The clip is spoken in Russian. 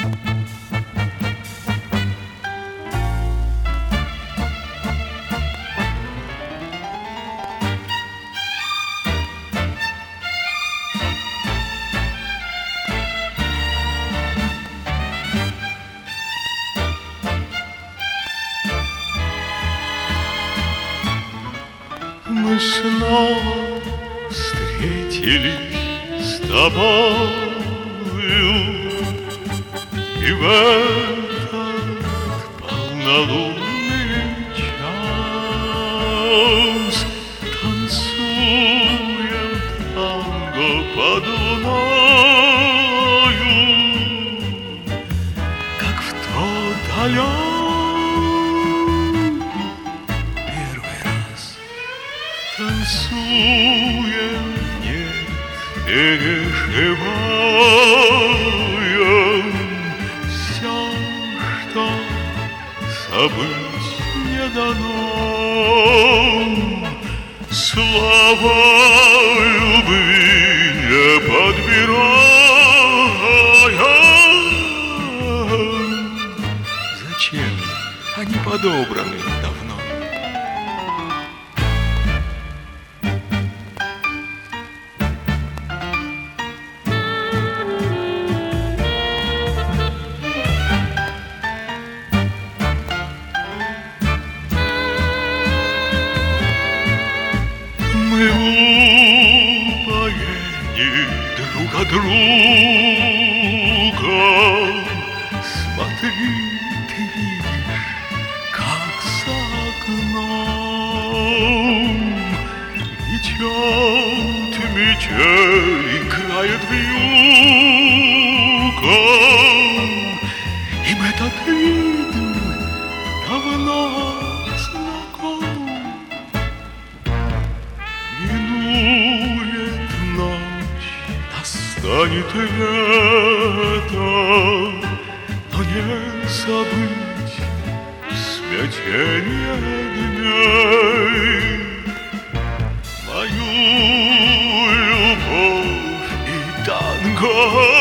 Мы снова встретились с тобою, и в этот полнолунный час танцуем танго под луною, как в тот далекий первый раз. Танцуем, нет, переживаем все, что забыть не дано. Слова любви не подбираем. Зачем? Они подобраны давно. Мы в упоении друг от друга. Смотри, ты видишь, как за окном мечет метель, играет вьюга. Им этот ритм давно знаком. Минует ночь, настанет лето, но не забыть смятение дней. Мою любовь и танго